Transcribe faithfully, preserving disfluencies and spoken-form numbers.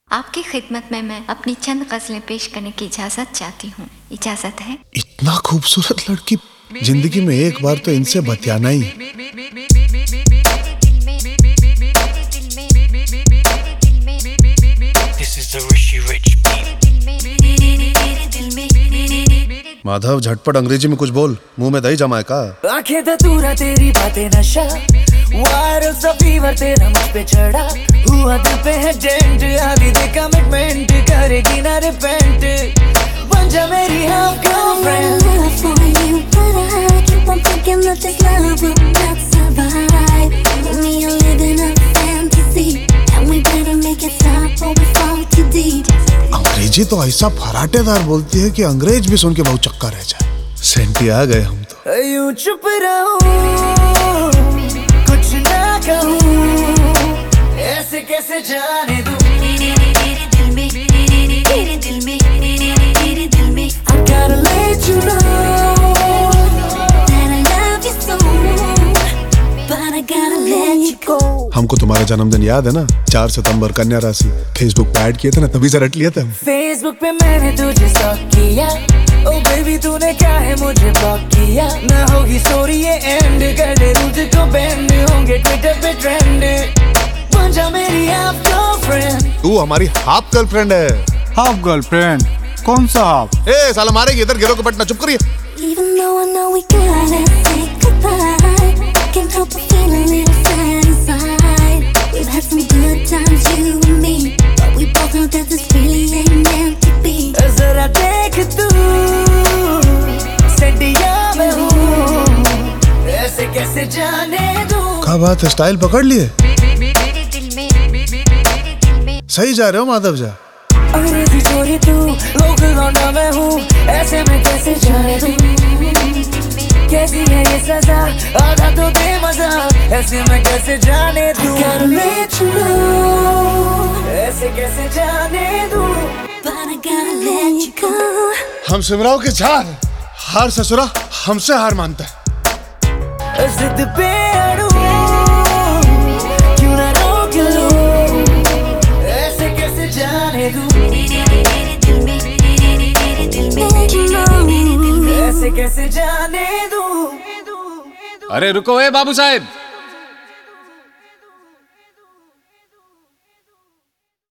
आपकी खिदमत में मैं अपनी चंद गजलें पेश करने की इजाजत चाहती हूँ। इजाजत है? इतना खूबसूरत लड़की जिंदगी में एक बार तो इनसे बतियाना ही है। माधव झटपट अंग्रेजी में कुछ बोल, मुंह में दही जमा है का? आंखें धतूरा तेरी बातें नशा, वायरल सा फीवर तेरा मुझ पे चढ़ा, हुआ दिल पे है डेंट, आदि दे कमिटमेंट करेगी ना रिपेंट, बन जा मेरी हाफ गर्लफ्रेंड। अंग्रेजी तो ऐसा फराटेदार बोलती है कि अंग्रेज भी सुन के बहुत चक्का रह जाए। सेंटी आ गए हम तो। यूं चुप रहूं, कुछ ना कहूं, ऐसे कैसे जाने दूं तेरे दिल में, तेरे दिल में, तेरे दिल में। I gotta let you know that I love you so, but I gotta let you go। हमको तुम्हारा जन्मदिन याद है ना? चार सितंबर, कन्या राशि। फेसबुक पे ऐड किए थे ना, तभी से रट लिए थे हम। फेसबुक पे मैंने तुझे स्टॉक किया, ओ बेबी तूने क्या है मुझे ब्लॉक किया, ना होगी स्टोरी ये एंड, कर दे तुझको बैंड, होंगे ट्विटर पे ट्रेंड, बन जा मेरी हाफ गर्लफ्रेंड। तू हमारी हाफ गर्लफ्रेंड है। Half girlfriend? कौन सा हाफ? ए साला मारेगी, इधर गिरो के बटना, चुप करिए। Even though I know we gotta say goodbye, I can't help but feel a little sad inside. We've had some good times, you and me, but we both know that this really ain't meant to be. जरा देख तू सेंटिया में हूँ, ऐसे कैसे जाने दूं। क्या बात है, स्टाइल पकड़ लिए? सही जा रहे हो माधव जा। अंग्रेजी छोरी तू, लोकल लौंडा मैं हूँ, ऐसे में कैसे जाने दूं। कैसी है ये सजा, आधा तो दे मजा, ऐसे में कैसे जाने दूं। I gotta let you know, ऐसे कैसे जाने दूं, But I gotta let you go। हम सिमराव के चार, हार ससुरा हमसे हार मानता है। जिद पे अड़ूं, क्यों ना रोक लूं, ऐसे कैसे जाने दूं, ऐसे कैसे जाने दूं। अरे रुको ए बाबू साहब,